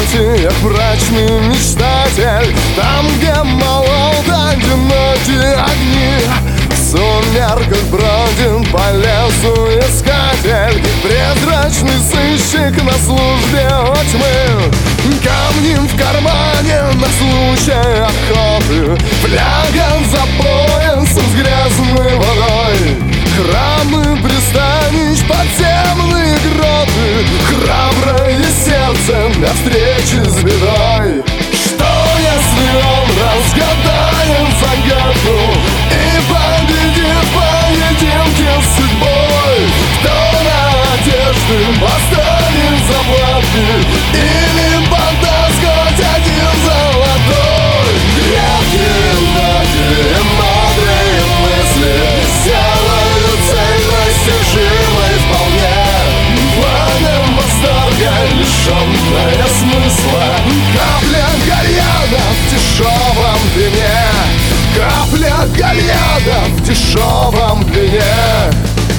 объятиях брачный мечтатель, там, где молод одинокие огни. В сумерках бродит по лесу искатель, призрачный сыщик на службе у тьмы. Камни в кармане на случай охоты, фляга за поясом с грязной водой. Храмы, пристанищ, подземные гроты, храброе сердце для встречи с бедой. Что если он разгадает загадку и победит в поединке с судьбой? Кто надежды поставит заплатки или подаст хоть один золотой? Крепкие ноги, мудрые мысли сделают цель достижимой вполне. Пламя восторга, лишенное смысла, капля гальяна в дешевом вине, капля гальяна в дешевом вине.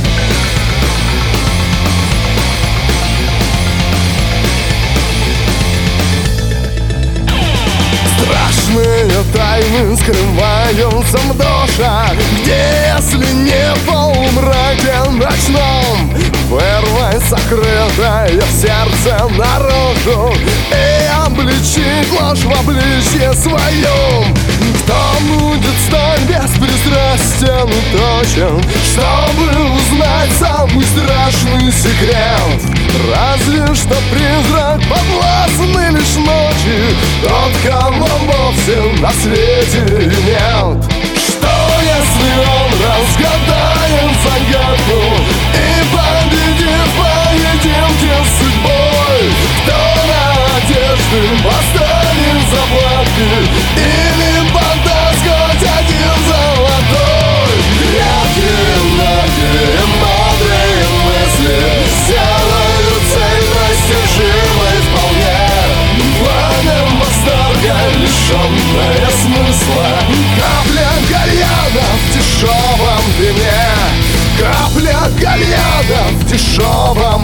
Страшные тайны скрываются в душах, где, если не в полумраке ночном, вырвай сокрытое в сердце наружу и обличить ложь в обличье своем. Кто будет столь беспристрастен и точен, чтобы узнать самый страшный секрет? Разве что призрак подвластный лишь ночи, тот, кого вовсе на свете нет. Что если он разгадает загадку и победит в поединке с судьбой? Кто надежды поставит заплатки или подаст хоть один золотой? Крепкие ноги, мудрые мысли сделают цель достижимой вполне. Пламя восторга, лишенное смысла, капля гальяна в дешевом вине, капля гальяна в дешевом